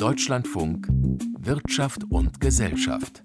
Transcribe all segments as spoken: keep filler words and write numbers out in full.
Deutschlandfunk Wirtschaft und Gesellschaft.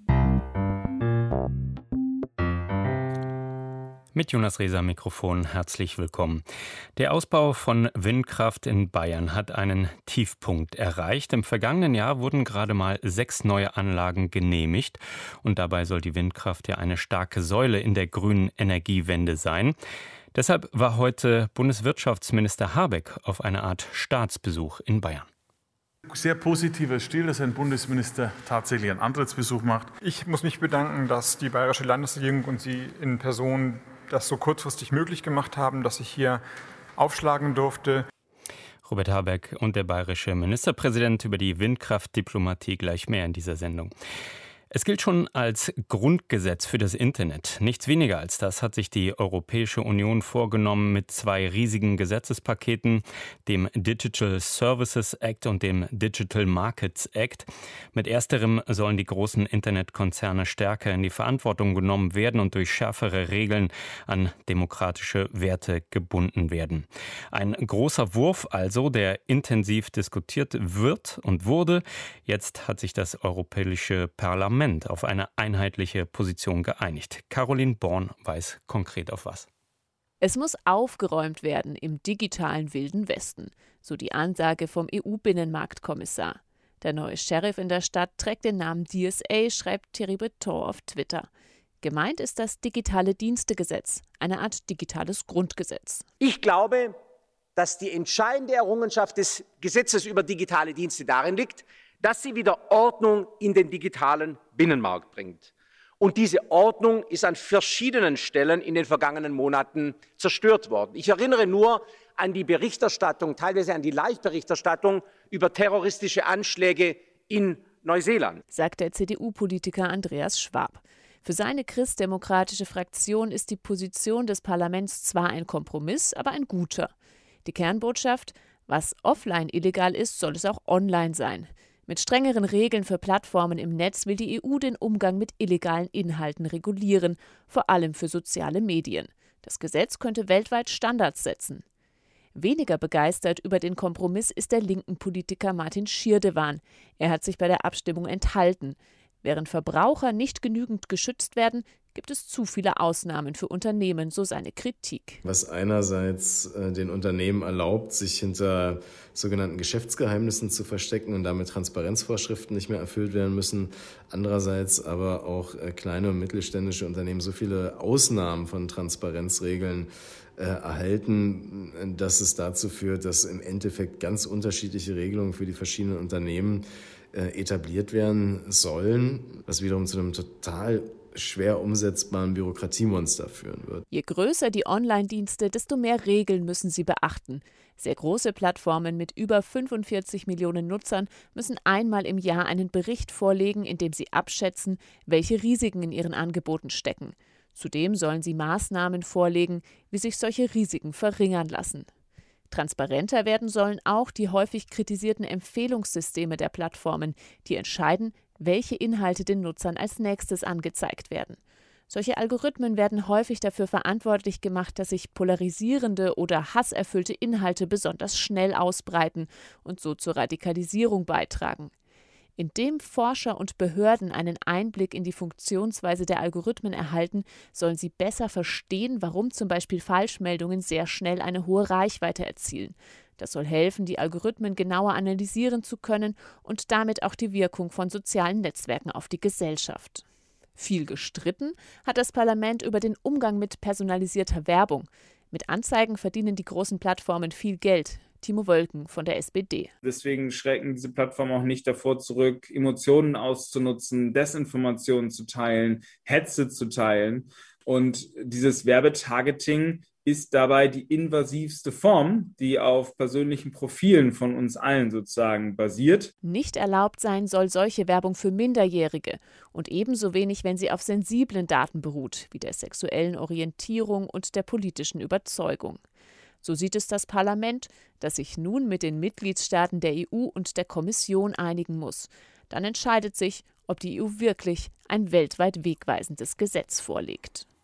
Mit Jonas Rehser am Mikrofon, herzlich willkommen. Der Ausbau von Windkraft in Bayern hat einen Tiefpunkt erreicht. Im vergangenen Jahr wurden gerade mal sechs neue Anlagen genehmigt. Und dabei soll die Windkraft ja eine starke Säule in der grünen Energiewende sein. Deshalb war heute Bundeswirtschaftsminister Habeck auf eine Art Staatsbesuch in Bayern. Sehr positiver Stil, dass ein Bundesminister tatsächlich einen Antrittsbesuch macht. Ich muss mich bedanken, dass die Bayerische Landesregierung und Sie in Person das so kurzfristig möglich gemacht haben, dass ich hier aufschlagen durfte. Robert Habeck und der bayerische Ministerpräsident über die Windkraftdiplomatie, gleich mehr in dieser Sendung. Es gilt schon als Grundgesetz für das Internet. Nichts weniger als das hat sich die Europäische Union vorgenommen mit zwei riesigen Gesetzespaketen, dem Digital Services Act und dem Digital Markets Act. Mit ersterem sollen die großen Internetkonzerne stärker in die Verantwortung genommen werden und durch schärfere Regeln an demokratische Werte gebunden werden. Ein großer Wurf also, der intensiv diskutiert wird und wurde. Jetzt hat sich das Europäische Parlament auf eine einheitliche Position geeinigt. Caroline Born weiß konkret auf was. Es muss aufgeräumt werden im digitalen Wilden Westen, so die Ansage vom E U-Binnenmarktkommissar. Der neue Sheriff in der Stadt trägt den Namen D S A, schreibt Thierry Breton auf Twitter. Gemeint ist das digitale Dienstegesetz, eine Art digitales Grundgesetz. Ich glaube, dass die entscheidende Errungenschaft des Gesetzes über digitale Dienste darin liegt, dass sie wieder Ordnung in den digitalen Binnenmarkt bringt. Und diese Ordnung ist an verschiedenen Stellen in den vergangenen Monaten zerstört worden. Ich erinnere nur an die Berichterstattung, teilweise an die Live-Berichterstattung über terroristische Anschläge in Neuseeland, sagt der C D U-Politiker Andreas Schwab. Für seine christdemokratische Fraktion ist die Position des Parlaments zwar ein Kompromiss, aber ein guter. Die Kernbotschaft: Was offline illegal ist, soll es auch online sein. Mit strengeren Regeln für Plattformen im Netz will die E U den Umgang mit illegalen Inhalten regulieren, vor allem für soziale Medien. Das Gesetz könnte weltweit Standards setzen. Weniger begeistert über den Kompromiss ist der linken Politiker Martin Schirdewan. Er hat sich bei der Abstimmung enthalten. Während Verbraucher nicht genügend geschützt werden, gibt es zu viele Ausnahmen für Unternehmen, so seine Kritik. Was einerseits äh, den Unternehmen erlaubt, sich hinter sogenannten Geschäftsgeheimnissen zu verstecken und damit Transparenzvorschriften nicht mehr erfüllt werden müssen. Andererseits aber auch äh, kleine und mittelständische Unternehmen so viele Ausnahmen von Transparenzregeln äh, erhalten, dass es dazu führt, dass im Endeffekt ganz unterschiedliche Regelungen für die verschiedenen Unternehmen äh, etabliert werden sollen, was wiederum zu einem total schwer umsetzbaren Bürokratiemonster führen wird. Je größer die Online-Dienste, desto mehr Regeln müssen sie beachten. Sehr große Plattformen mit über fünfundvierzig Millionen Nutzern müssen einmal im Jahr einen Bericht vorlegen, in dem sie abschätzen, welche Risiken in ihren Angeboten stecken. Zudem sollen sie Maßnahmen vorlegen, wie sich solche Risiken verringern lassen. Transparenter werden sollen auch die häufig kritisierten Empfehlungssysteme der Plattformen, die entscheiden, welche Inhalte den Nutzern als nächstes angezeigt werden. Solche Algorithmen werden häufig dafür verantwortlich gemacht, dass sich polarisierende oder hasserfüllte Inhalte besonders schnell ausbreiten und so zur Radikalisierung beitragen. Indem Forscher und Behörden einen Einblick in die Funktionsweise der Algorithmen erhalten, sollen sie besser verstehen, warum zum Beispiel Falschmeldungen sehr schnell eine hohe Reichweite erzielen. Das soll helfen, die Algorithmen genauer analysieren zu können und damit auch die Wirkung von sozialen Netzwerken auf die Gesellschaft. Viel gestritten hat das Parlament über den Umgang mit personalisierter Werbung. Mit Anzeigen verdienen die großen Plattformen viel Geld. Timo Wölken von der S P D. Deswegen schrecken diese Plattformen auch nicht davor zurück, Emotionen auszunutzen, Desinformationen zu teilen, Hetze zu teilen. Und dieses Werbetargeting ist dabei die invasivste Form, die auf persönlichen Profilen von uns allen sozusagen basiert. Nicht erlaubt sein soll solche Werbung für Minderjährige und ebenso wenig, wenn sie auf sensiblen Daten beruht, wie der sexuellen Orientierung und der politischen Überzeugung. So sieht es das Parlament, das sich nun mit den Mitgliedstaaten der E U und der Kommission einigen muss. Dann entscheidet sich, ob die E U wirklich ein weltweit wegweisendes Gesetz vorlegt.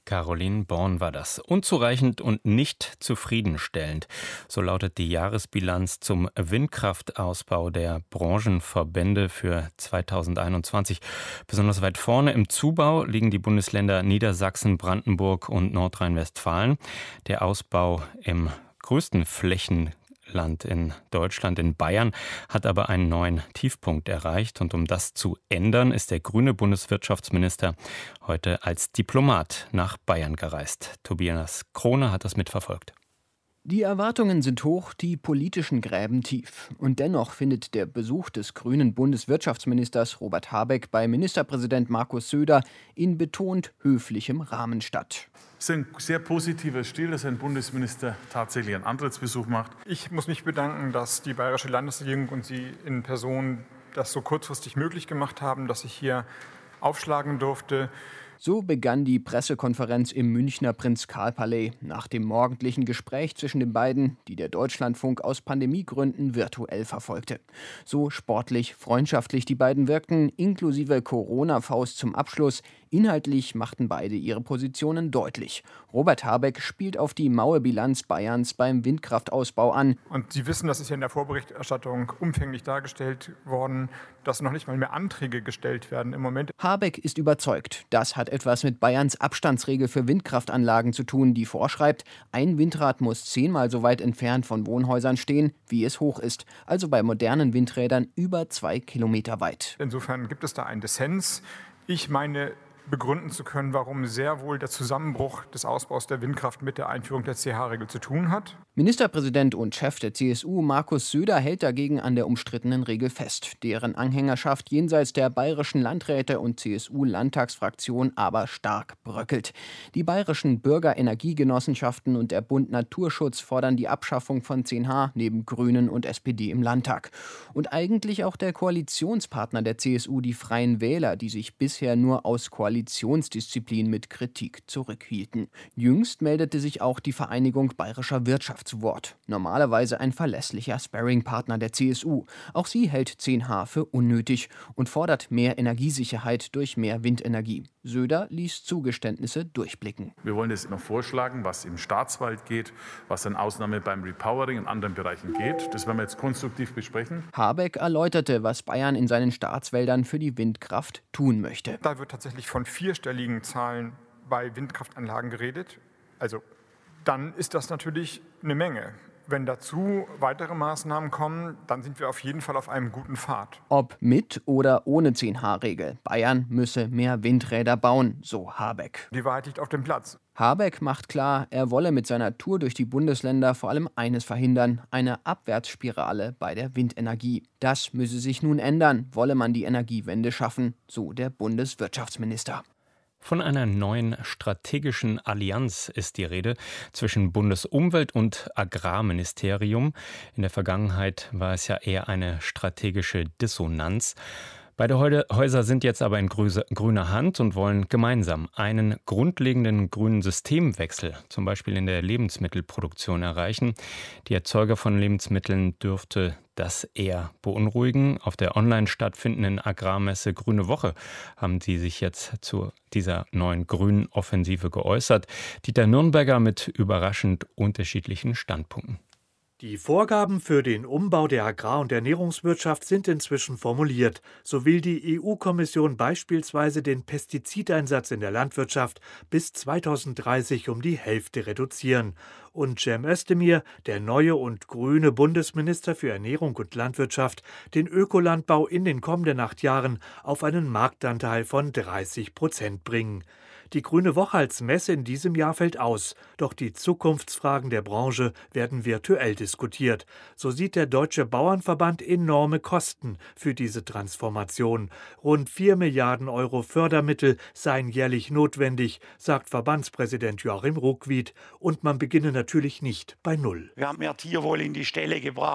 Caroline Born war das. Unzureichend und nicht zufriedenstellend. So lautet die Jahresbilanz zum Windkraftausbau der Branchenverbände für zweitausendeinundzwanzig. Besonders weit vorne im Zubau liegen die Bundesländer Niedersachsen, Brandenburg und Nordrhein-Westfalen. Der Ausbau im größten Flächen Land in Deutschland, in Bayern, hat aber einen neuen Tiefpunkt erreicht. Und um das zu ändern, ist der grüne Bundeswirtschaftsminister heute als Diplomat nach Bayern gereist. Tobias Krone hat das mitverfolgt. Die Erwartungen sind hoch, die politischen Gräben tief. Und dennoch findet der Besuch des grünen Bundeswirtschaftsministers Robert Habeck bei Ministerpräsident Markus Söder in betont höflichem Rahmen statt. Es ist ein sehr positiver Stil, dass ein Bundesminister tatsächlich einen Antrittsbesuch macht. Ich muss mich bedanken, dass die Bayerische Landesregierung und Sie in Person das so kurzfristig möglich gemacht haben, dass ich hier aufschlagen durfte. So begann die Pressekonferenz im Münchner Prinz-Karl-Palais nach dem morgendlichen Gespräch zwischen den beiden, die der Deutschlandfunk aus Pandemiegründen virtuell verfolgte. So sportlich, freundschaftlich die beiden wirkten, inklusive Corona-Faust zum Abschluss. Inhaltlich machten beide ihre Positionen deutlich. Robert Habeck spielt auf die maue Bilanz Bayerns beim Windkraftausbau an. Und Sie wissen, das ist ja in der Vorberichterstattung umfänglich dargestellt worden, dass noch nicht mal mehr Anträge gestellt werden im Moment. Habeck ist überzeugt, das hat etwas mit Bayerns Abstandsregel für Windkraftanlagen zu tun, die vorschreibt, ein Windrad muss zehnmal so weit entfernt von Wohnhäusern stehen, wie es hoch ist. Also bei modernen Windrädern über zwei Kilometer weit. Insofern gibt es da einen Dissens. Ich meine, begründen zu können, warum sehr wohl der Zusammenbruch des Ausbaus der Windkraft mit der Einführung der C H-Regel zu tun hat. Ministerpräsident und Chef der C S U Markus Söder hält dagegen an der umstrittenen Regel fest, deren Anhängerschaft jenseits der bayerischen Landräte und C S U-Landtagsfraktion aber stark bröckelt. Die bayerischen Bürgerenergiegenossenschaften und der Bund Naturschutz fordern die Abschaffung von zehn H neben Grünen und S P D im Landtag. Und eigentlich auch der Koalitionspartner der C S U, die Freien Wähler, die sich bisher nur aus Koalitionsdisziplin mit Kritik zurückhielten. Jüngst meldete sich auch die Vereinigung Bayerischer Wirtschaft zu Wort. Normalerweise ein verlässlicher Sparringpartner der C S U. Auch sie hält zehn H für unnötig und fordert mehr Energiesicherheit durch mehr Windenergie. Söder ließ Zugeständnisse durchblicken. Wir wollen jetzt noch vorschlagen, was im Staatswald geht, was an Ausnahme beim Repowering in anderen Bereichen geht. Das werden wir jetzt konstruktiv besprechen. Habeck erläuterte, was Bayern in seinen Staatswäldern für die Windkraft tun möchte. Da wird tatsächlich von vierstelligen Zahlen bei Windkraftanlagen geredet. Also dann ist das natürlich eine Menge. Wenn dazu weitere Maßnahmen kommen, dann sind wir auf jeden Fall auf einem guten Pfad. Ob mit oder ohne zehn H-Regel. Bayern müsse mehr Windräder bauen, so Habeck. Die Wahrheit liegt auf dem Platz. Habeck macht klar, er wolle mit seiner Tour durch die Bundesländer vor allem eines verhindern: eine Abwärtsspirale bei der Windenergie. Das müsse sich nun ändern, wolle man die Energiewende schaffen, so der Bundeswirtschaftsminister. Von einer neuen strategischen Allianz ist die Rede zwischen Bundesumwelt- und Agrarministerium. In der Vergangenheit war es ja eher eine strategische Dissonanz. Beide Häuser sind jetzt aber in grüner Hand und wollen gemeinsam einen grundlegenden grünen Systemwechsel, zum Beispiel in der Lebensmittelproduktion, erreichen. Die Erzeuger von Lebensmitteln dürfte das eher beunruhigen. Auf der online stattfindenden Agrarmesse Grüne Woche haben sie sich jetzt zu dieser neuen grünen Offensive geäußert. Dieter Nürnberger mit überraschend unterschiedlichen Standpunkten. Die Vorgaben für den Umbau der Agrar- und Ernährungswirtschaft sind inzwischen formuliert. So will die E U-Kommission beispielsweise den Pestizideinsatz in der Landwirtschaft bis zweitausenddreißig um die Hälfte reduzieren. Und Cem Özdemir, der neue und grüne Bundesminister für Ernährung und Landwirtschaft, den Ökolandbau in den kommenden acht Jahren auf einen Marktanteil von dreißig Prozent bringen. Die Grüne Woche als Messe in diesem Jahr fällt aus, doch die Zukunftsfragen der Branche werden virtuell diskutiert. So sieht der Deutsche Bauernverband enorme Kosten für diese Transformation. Rund vier Milliarden Euro Fördermittel seien jährlich notwendig, sagt Verbandspräsident Joachim Ruckwied. Und man beginne natürlich nicht bei Null. Wir haben mehr Tierwohl in die Stelle gebracht.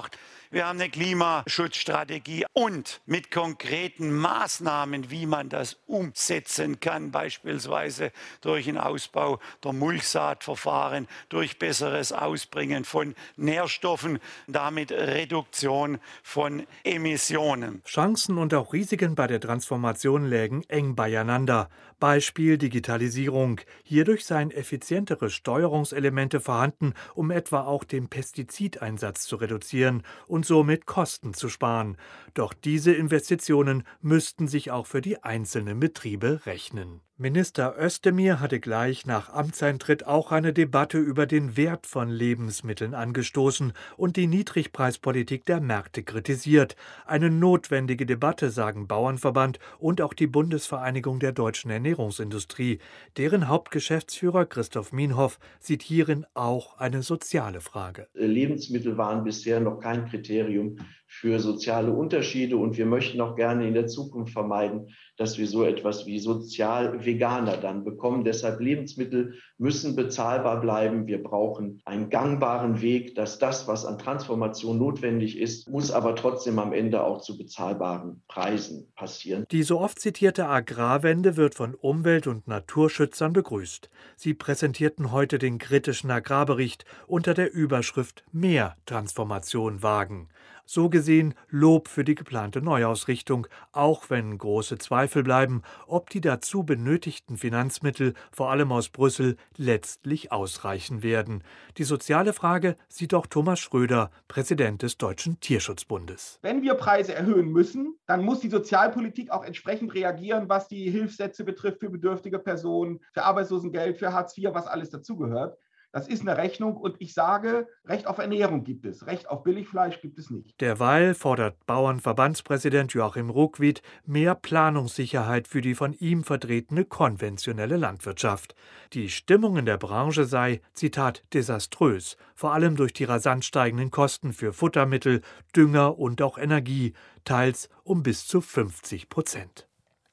wir haben eine Klimaschutzstrategie und mit konkreten Maßnahmen, wie man das umsetzen kann, beispielsweise durch den Ausbau der Mulchsaatverfahren, durch besseres Ausbringen von Nährstoffen, damit Reduktion von Emissionen. Chancen und auch Risiken bei der Transformation lägen eng beieinander. Beispiel Digitalisierung. Hierdurch seien effizientere Steuerungselemente vorhanden, um etwa auch den Pestizideinsatz zu reduzieren und somit Kosten zu sparen. Doch diese Investitionen müssten sich auch für die einzelnen Betriebe rechnen. Minister Özdemir hatte gleich nach Amtseintritt auch eine Debatte über den Wert von Lebensmitteln angestoßen und die Niedrigpreispolitik der Märkte kritisiert. Eine notwendige Debatte, sagen Bauernverband und auch die Bundesvereinigung der deutschen Ernährungsindustrie. Deren Hauptgeschäftsführer Christoph Mienhoff sieht hierin auch eine soziale Frage. Lebensmittel waren bisher noch kein Kriterium für soziale Unterschiede und wir möchten auch gerne in der Zukunft vermeiden, dass wir so etwas wie Sozial-Veganer dann bekommen. Deshalb Lebensmittel müssen bezahlbar bleiben. Wir brauchen einen gangbaren Weg, dass das, was an Transformation notwendig ist, muss aber trotzdem am Ende auch zu bezahlbaren Preisen passieren. Die so oft zitierte Agrarwende wird von Umwelt- und Naturschützern begrüßt. Sie präsentierten heute den kritischen Agrarbericht unter der Überschrift Mehr Transformation wagen. So gesehen Lob für die geplante Neuausrichtung, auch wenn große Zweifel bleiben, ob die dazu benötigten Finanzmittel, vor allem aus Brüssel, letztlich ausreichen werden. Die soziale Frage sieht auch Thomas Schröder, Präsident des Deutschen Tierschutzbundes. Wenn wir Preise erhöhen müssen, dann muss die Sozialpolitik auch entsprechend reagieren, was die Hilfssätze betrifft für bedürftige Personen, für Arbeitslosengeld, für Hartz vier, was alles dazugehört. Das ist eine Rechnung und ich sage, Recht auf Ernährung gibt es, Recht auf Billigfleisch gibt es nicht. Derweil fordert Bauernverbandspräsident Joachim Ruckwied mehr Planungssicherheit für die von ihm vertretene konventionelle Landwirtschaft. Die Stimmung in der Branche sei, Zitat, desaströs, vor allem durch die rasant steigenden Kosten für Futtermittel, Dünger und auch Energie, teils um bis zu fünfzig Prozent.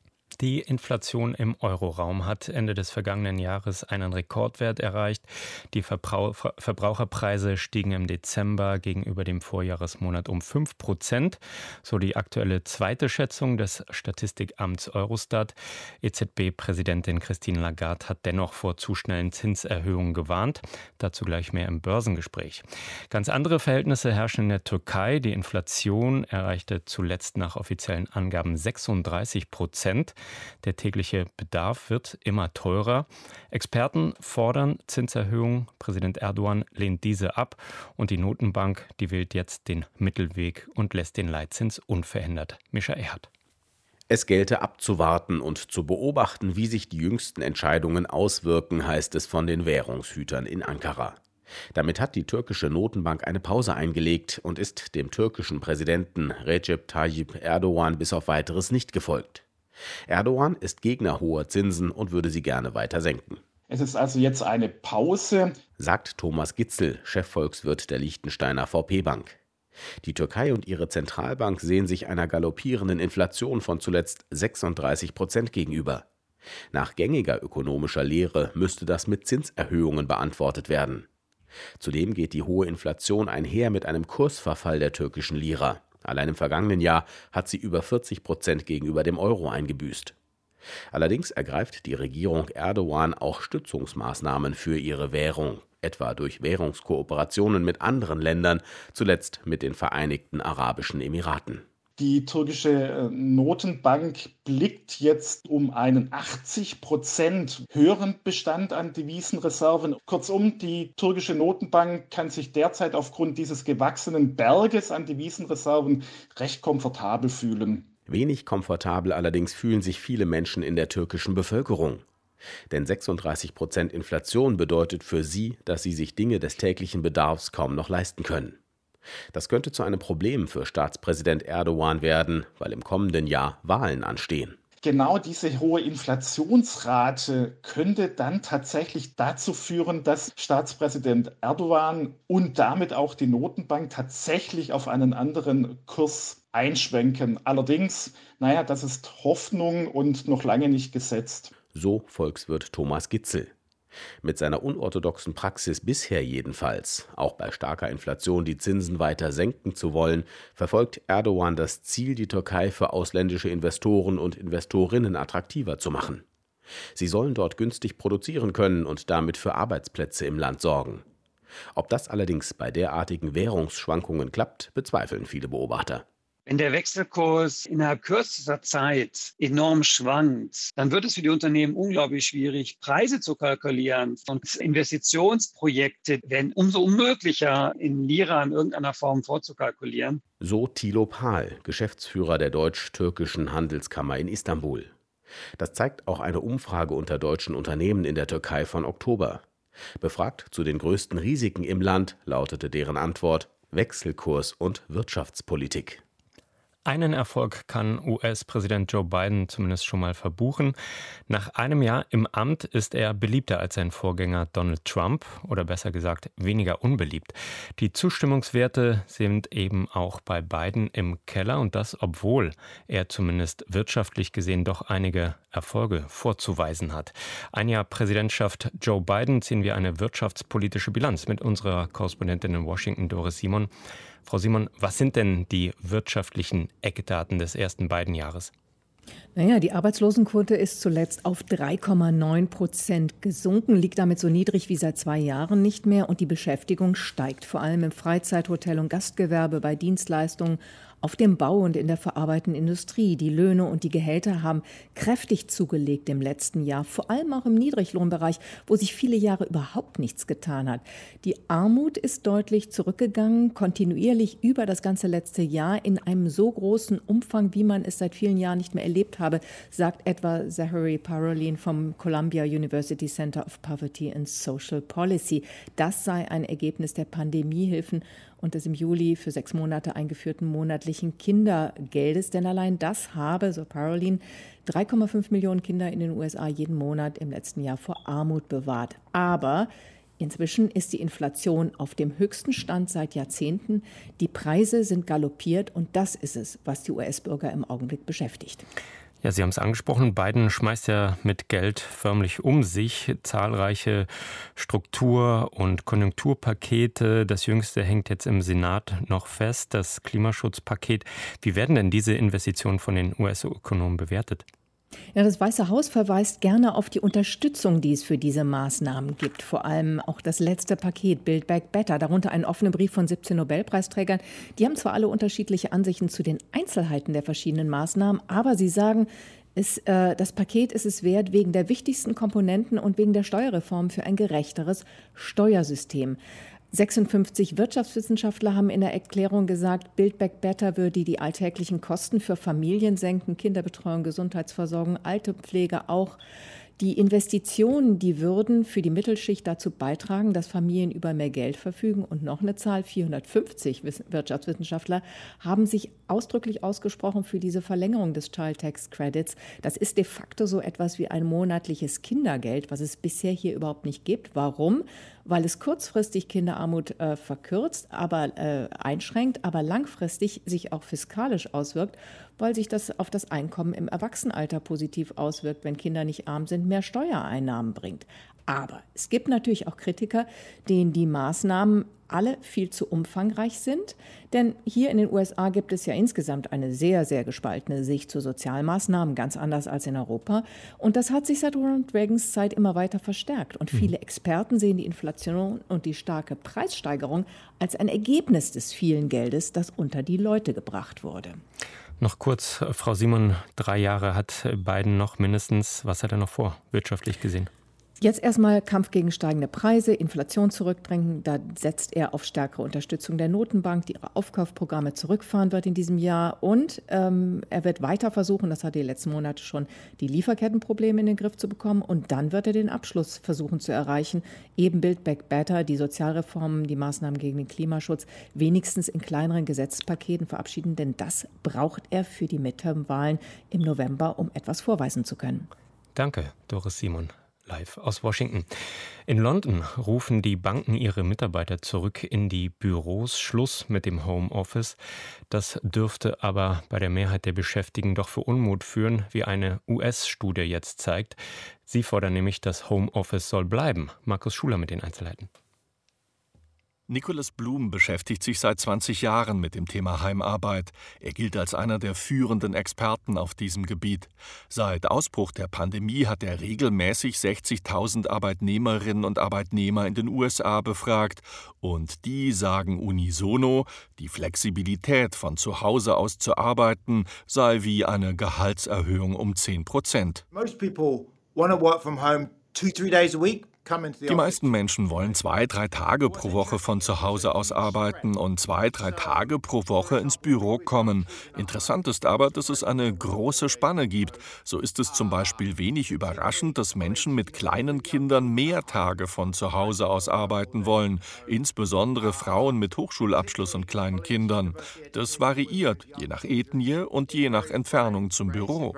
Die Inflation im Euroraum hat Ende des vergangenen Jahres einen Rekordwert erreicht. Die Verbrauch- Verbraucherpreise stiegen im Dezember gegenüber dem Vorjahresmonat um fünf Prozent. So die aktuelle zweite Schätzung des Statistikamts Eurostat. E Z B-Präsidentin Christine Lagarde hat dennoch vor zu schnellen Zinserhöhungen gewarnt. Dazu gleich mehr im Börsengespräch. Ganz andere Verhältnisse herrschen in der Türkei. Die Inflation erreichte zuletzt nach offiziellen Angaben sechsunddreißig Prozent. Der tägliche Bedarf wird immer teurer. Experten fordern Zinserhöhungen. Präsident Erdogan lehnt diese ab. Und die Notenbank, die wählt jetzt den Mittelweg und lässt den Leitzins unverändert. Mischa Erhardt. Es gelte abzuwarten und zu beobachten, wie sich die jüngsten Entscheidungen auswirken, heißt es von den Währungshütern in Ankara. Damit hat die türkische Notenbank eine Pause eingelegt und ist dem türkischen Präsidenten Recep Tayyip Erdogan bis auf Weiteres nicht gefolgt. Erdogan ist Gegner hoher Zinsen und würde sie gerne weiter senken. Es ist also jetzt eine Pause, sagt Thomas Gitzel, Chefvolkswirt der Liechtensteiner V P-Bank. Die Türkei und ihre Zentralbank sehen sich einer galoppierenden Inflation von zuletzt sechsunddreißig Prozent gegenüber. Nach gängiger ökonomischer Lehre müsste das mit Zinserhöhungen beantwortet werden. Zudem geht die hohe Inflation einher mit einem Kursverfall der türkischen Lira. Allein im vergangenen Jahr hat sie über vierzig Prozent gegenüber dem Euro eingebüßt. Allerdings ergreift die Regierung Erdogan auch Stützungsmaßnahmen für ihre Währung, etwa durch Währungskooperationen mit anderen Ländern, zuletzt mit den Vereinigten Arabischen Emiraten. Die türkische Notenbank blickt jetzt um einen achtzig Prozent höheren Bestand an Devisenreserven. Kurzum, die türkische Notenbank kann sich derzeit aufgrund dieses gewachsenen Berges an Devisenreserven recht komfortabel fühlen. Wenig komfortabel allerdings fühlen sich viele Menschen in der türkischen Bevölkerung. Denn sechsunddreißig Prozent Inflation bedeutet für sie, dass sie sich Dinge des täglichen Bedarfs kaum noch leisten können. Das könnte zu einem Problem für Staatspräsident Erdogan werden, weil im kommenden Jahr Wahlen anstehen. Genau diese hohe Inflationsrate könnte dann tatsächlich dazu führen, dass Staatspräsident Erdogan und damit auch die Notenbank tatsächlich auf einen anderen Kurs einschwenken. Allerdings, naja, das ist Hoffnung und noch lange nicht gesetzt. So Volkswirt Thomas Gitzel. Mit seiner unorthodoxen Praxis bisher jedenfalls, auch bei starker Inflation die Zinsen weiter senken zu wollen, verfolgt Erdogan das Ziel, die Türkei für ausländische Investoren und Investorinnen attraktiver zu machen. Sie sollen dort günstig produzieren können und damit für Arbeitsplätze im Land sorgen. Ob das allerdings bei derartigen Währungsschwankungen klappt, bezweifeln viele Beobachter. Wenn der Wechselkurs innerhalb kürzester Zeit enorm schwankt, dann wird es für die Unternehmen unglaublich schwierig, Preise zu kalkulieren. Und Investitionsprojekte werden umso unmöglicher, in Lira in irgendeiner Form vorzukalkulieren. So Thilo Pahl, Geschäftsführer der deutsch-türkischen Handelskammer in Istanbul. Das zeigt auch eine Umfrage unter deutschen Unternehmen in der Türkei von Oktober. Befragt zu den größten Risiken im Land lautete deren Antwort Wechselkurs und Wirtschaftspolitik. Einen Erfolg kann U S-Präsident Joe Biden zumindest schon mal verbuchen. Nach einem Jahr im Amt ist er beliebter als sein Vorgänger Donald Trump oder besser gesagt weniger unbeliebt. Die Zustimmungswerte sind eben auch bei Biden im Keller und das, obwohl er zumindest wirtschaftlich gesehen doch einige Erfolge vorzuweisen hat. Ein Jahr Präsidentschaft Joe Biden ziehen wir eine wirtschaftspolitische Bilanz mit unserer Korrespondentin in Washington, Doris Simon. Frau Simon, was sind denn die wirtschaftlichen Eckdaten des ersten beiden Jahres? Naja, die Arbeitslosenquote ist zuletzt auf drei Komma neun Prozent gesunken, liegt damit so niedrig wie seit zwei Jahren nicht mehr. Und die Beschäftigung steigt, vor allem im Freizeit-, Hotel- und Gastgewerbe, bei Dienstleistungen, auf dem Bau und in der verarbeitenden Industrie. Die Löhne und die Gehälter haben kräftig zugelegt im letzten Jahr, vor allem auch im Niedriglohnbereich, wo sich viele Jahre überhaupt nichts getan hat. Die Armut ist deutlich zurückgegangen, kontinuierlich über das ganze letzte Jahr in einem so großen Umfang, wie man es seit vielen Jahren nicht mehr erlebt habe, sagt etwa Zachary Parolin vom Columbia University Center of Poverty and Social Policy. Das sei ein Ergebnis der Pandemiehilfen und des im Juli für sechs Monate eingeführten monatlichen Kindergeldes. Denn allein das habe, so Parolin, drei Komma fünf Millionen Kinder in den U S A jeden Monat im letzten Jahr vor Armut bewahrt. Aber inzwischen ist die Inflation auf dem höchsten Stand seit Jahrzehnten. Die Preise sind galoppiert und das ist es, was die U S-Bürger im Augenblick beschäftigt. Ja, Sie haben es angesprochen, Biden schmeißt ja mit Geld förmlich um sich. Zahlreiche Struktur- und Konjunkturpakete. Das jüngste hängt jetzt im Senat noch fest, das Klimaschutzpaket. Wie werden denn diese Investitionen von den U S-Ökonomen bewertet? Ja, das Weiße Haus verweist gerne auf die Unterstützung, die es für diese Maßnahmen gibt. Vor allem auch das letzte Paket Build Back Better, darunter einen offenen Brief von siebzehn Nobelpreisträgern. Die haben zwar alle unterschiedliche Ansichten zu den Einzelheiten der verschiedenen Maßnahmen, aber sie sagen, es, äh, das Paket ist es wert wegen der wichtigsten Komponenten und wegen der Steuerreform für ein gerechteres Steuersystem. sechsundfünfzig Wirtschaftswissenschaftler haben in der Erklärung gesagt, Build Back Better würde die alltäglichen Kosten für Familien senken, Kinderbetreuung, Gesundheitsversorgung, Altenpflege auch. Die Investitionen, die würden für die Mittelschicht dazu beitragen, dass Familien über mehr Geld verfügen. Und noch eine Zahl, vierhundertfünfzig Wirtschaftswissenschaftler haben sich ausdrücklich ausgesprochen für diese Verlängerung des Child Tax Credits. Das ist de facto so etwas wie ein monatliches Kindergeld, was es bisher hier überhaupt nicht gibt. Warum? Weil es kurzfristig Kinderarmut äh, verkürzt, aber äh, einschränkt, aber langfristig sich auch fiskalisch auswirkt, weil sich das auf das Einkommen im Erwachsenenalter positiv auswirkt, wenn Kinder nicht arm sind, mehr Steuereinnahmen bringt. Aber es gibt natürlich auch Kritiker, denen die Maßnahmen alle viel zu umfangreich sind. Denn hier in den U S A gibt es ja insgesamt eine sehr, sehr gespaltene Sicht zu Sozialmaßnahmen, ganz anders als in Europa. Und das hat sich seit Ronald Reagans Zeit immer weiter verstärkt. Und viele Experten sehen die Inflation und die starke Preissteigerung als ein Ergebnis des vielen Geldes, das unter die Leute gebracht wurde. Noch kurz, Frau Simon, drei Jahre hat Biden noch mindestens. Was hat er noch vor, wirtschaftlich gesehen? Jetzt erstmal Kampf gegen steigende Preise, Inflation zurückdrängen. Da setzt er auf stärkere Unterstützung der Notenbank, die ihre Aufkaufprogramme zurückfahren wird in diesem Jahr. Und ähm, er wird weiter versuchen, das hat er die letzten Monate schon, die Lieferkettenprobleme in den Griff zu bekommen. Und dann wird er den Abschluss versuchen zu erreichen. Eben Build Back Better, die Sozialreformen, die Maßnahmen gegen den Klimaschutz, wenigstens in kleineren Gesetzespaketen verabschieden. Denn das braucht er für die Midterm-Wahlen im November, um etwas vorweisen zu können. Danke, Doris Simon. live aus Washington. In London rufen die Banken ihre Mitarbeiter zurück in die Büros. Schluss mit dem Homeoffice. Das dürfte aber bei der Mehrheit der Beschäftigten doch für Unmut führen, wie eine U S-Studie jetzt zeigt. Sie fordern nämlich, das Homeoffice soll bleiben. Markus Schuler mit den Einzelheiten. Nicholas Bloom beschäftigt sich seit zwanzig Jahren mit dem Thema Heimarbeit. Er gilt als einer der führenden Experten auf diesem Gebiet. Seit Ausbruch der Pandemie hat er regelmäßig sechzigtausend Arbeitnehmerinnen und Arbeitnehmer in den U S A befragt. Und die sagen unisono, die Flexibilität von zu Hause aus zu arbeiten sei wie eine Gehaltserhöhung um zehn Prozent. Most people want to work from home two, three days a week. Die meisten Menschen wollen zwei, drei Tage pro Woche von zu Hause aus arbeiten und zwei, drei Tage pro Woche ins Büro kommen. Interessant ist aber, dass es eine große Spanne gibt. So ist es zum Beispiel wenig überraschend, dass Menschen mit kleinen Kindern mehr Tage von zu Hause aus arbeiten wollen, insbesondere Frauen mit Hochschulabschluss und kleinen Kindern. Das variiert je nach Ethnie und je nach Entfernung zum Büro.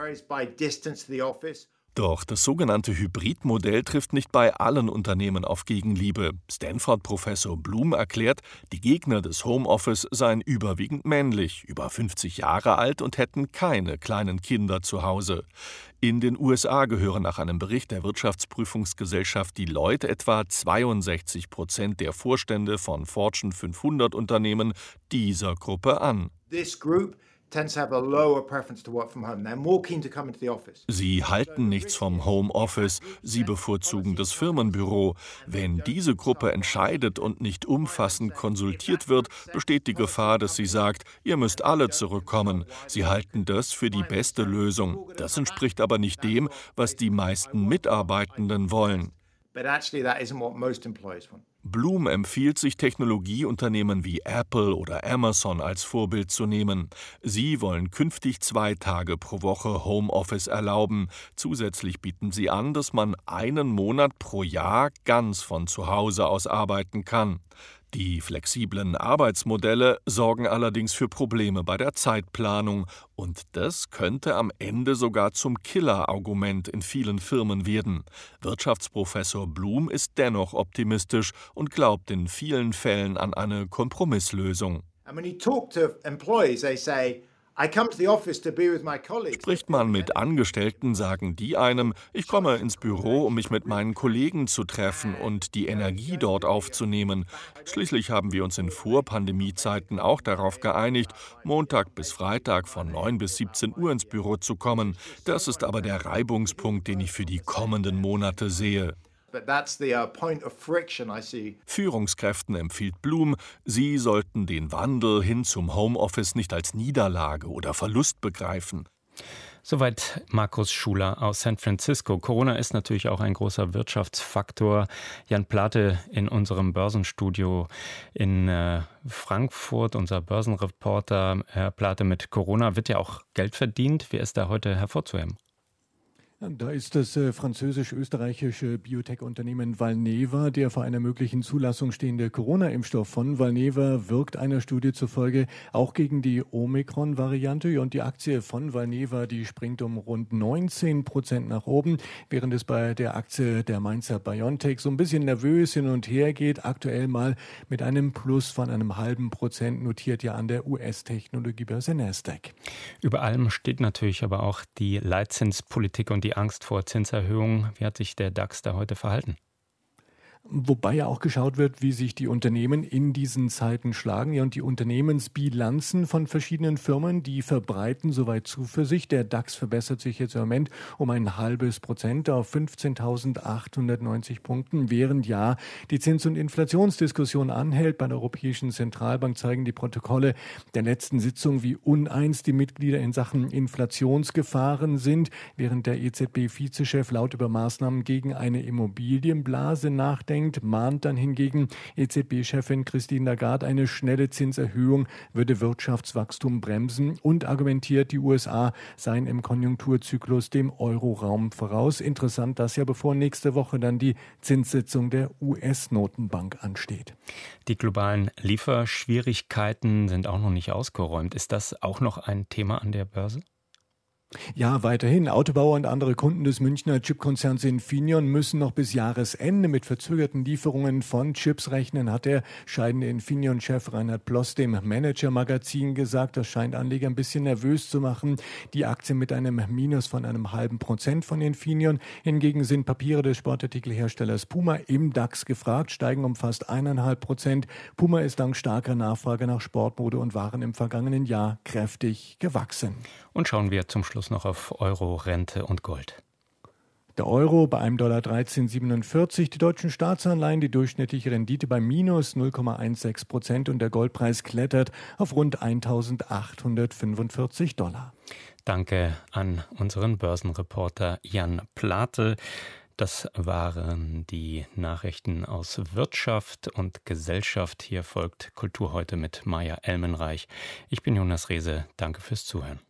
Doch das sogenannte Hybridmodell trifft nicht bei allen Unternehmen auf Gegenliebe. Stanford-Professor Bloom erklärt, die Gegner des Homeoffice seien überwiegend männlich, über fünfzig Jahre alt und hätten keine kleinen Kinder zu Hause. In den U S A gehören nach einem Bericht der Wirtschaftsprüfungsgesellschaft Deloitte etwa zweiundsechzig Prozent der Vorstände von Fortune fünfhundert Unternehmen dieser Gruppe an. This group tends to have a lower preference to work from home. They're more keen to come into the office. Sie halten nichts vom Homeoffice, sie bevorzugen das Firmenbüro. Wenn diese Gruppe entscheidet und nicht umfassend konsultiert wird, besteht die Gefahr, dass sie sagt, ihr müsst alle zurückkommen. Sie halten das für die beste Lösung. Das entspricht aber nicht dem, was die meisten Mitarbeitenden wollen. But actually that isn't what most employers want. Bloom empfiehlt, sich Technologieunternehmen wie Apple oder Amazon als Vorbild zu nehmen. Sie wollen künftig zwei Tage pro Woche Homeoffice erlauben. Zusätzlich bieten sie an, dass man einen Monat pro Jahr ganz von zu Hause aus arbeiten kann. Die flexiblen Arbeitsmodelle sorgen allerdings für Probleme bei der Zeitplanung. Und das könnte am Ende sogar zum Killer-Argument in vielen Firmen werden. Wirtschaftsprofessor Bloom ist dennoch optimistisch und glaubt in vielen Fällen an eine Kompromisslösung. And when you talk to employees, they say, I come to the office to be with my colleagues. Spricht man mit Angestellten, sagen die einem, ich komme ins Büro, um mich mit meinen Kollegen zu treffen und die Energie dort aufzunehmen. Schließlich haben wir uns in Vor-Pandemie-Zeiten auch darauf geeinigt, Montag bis Freitag von neun bis siebzehn Uhr ins Büro zu kommen. Das ist aber der Reibungspunkt, den ich für die kommenden Monate sehe. But that's the uh, point of friction I see. Führungskräften empfiehlt Bloom, sie sollten den Wandel hin zum Homeoffice nicht als Niederlage oder Verlust begreifen. Soweit Markus Schuler aus San Francisco. Corona ist natürlich auch ein großer Wirtschaftsfaktor. Jan Plate in unserem Börsenstudio in äh, Frankfurt, unser Börsenreporter. Herr Plate, mit Corona wird ja auch Geld verdient. Wer ist da heute hervorzuheben? Da ist das äh, französisch-österreichische Biotech-Unternehmen Valneva, der vor einer möglichen Zulassung stehende Corona-Impfstoff von Valneva wirkt einer Studie zufolge auch gegen die Omikron-Variante. Und die Aktie von Valneva, die springt um rund neunzehn Prozent nach oben, während es bei der Aktie der Mainzer BioNTech so ein bisschen nervös hin und her geht. Aktuell mal mit einem Plus von einem halben Prozent, notiert ja an der U S-Technologiebörse Nasdaq. Über allem steht natürlich aber auch die Leitzinspolitik und die Die Angst vor Zinserhöhungen. Wie hat sich der DAX da heute verhalten? Wobei ja auch geschaut wird, wie sich die Unternehmen in diesen Zeiten schlagen. Ja, und die Unternehmensbilanzen von verschiedenen Firmen, die verbreiten soweit Zuversicht. Der DAX verbessert sich jetzt im Moment um ein halbes Prozent auf fünfzehntausendachthundertneunzig Punkten, während ja die Zins- und Inflationsdiskussion anhält. Bei der Europäischen Zentralbank zeigen die Protokolle der letzten Sitzung, wie uneins die Mitglieder in Sachen Inflationsgefahren sind, während der E Z B-Vizechef laut über Maßnahmen gegen eine Immobilienblase nachdenkt. Mahnt dann hingegen E Z B-Chefin Christine Lagarde, eine schnelle Zinserhöhung würde Wirtschaftswachstum bremsen und argumentiert, die U S A seien im Konjunkturzyklus dem Euroraum voraus. Interessant, dass ja bevor nächste Woche dann die Zinssitzung der U S-Notenbank ansteht. Die globalen Lieferschwierigkeiten sind auch noch nicht ausgeräumt. Ist das auch noch ein Thema an der Börse? Ja, weiterhin. Autobauer und andere Kunden des Münchner Chipkonzerns Infineon müssen noch bis Jahresende mit verzögerten Lieferungen von Chips rechnen, hat der scheidende Infineon-Chef Reinhard Ploss dem Manager-Magazin gesagt. Das scheint Anleger ein bisschen nervös zu machen. Die Aktie mit einem Minus von einem halben Prozent von Infineon. Hingegen sind Papiere des Sportartikelherstellers Puma im DAX gefragt, steigen um fast eineinhalb Prozent. Puma ist dank starker Nachfrage nach Sportmode und Waren im vergangenen Jahr kräftig gewachsen. Und schauen wir zum Schluss noch auf Euro, Rente und Gold. Der Euro bei einem Dollar dreizehn Komma siebenundvierzig, die deutschen Staatsanleihen, die durchschnittliche Rendite bei minus null Komma sechzehn Prozent und der Goldpreis klettert auf rund eintausendachthundertfünfundvierzig Dollar. Danke an unseren Börsenreporter Jan Plate. Das waren die Nachrichten aus Wirtschaft und Gesellschaft. Hier folgt Kultur heute mit Maja Elmenreich. Ich bin Jonas Rehse. Danke fürs Zuhören.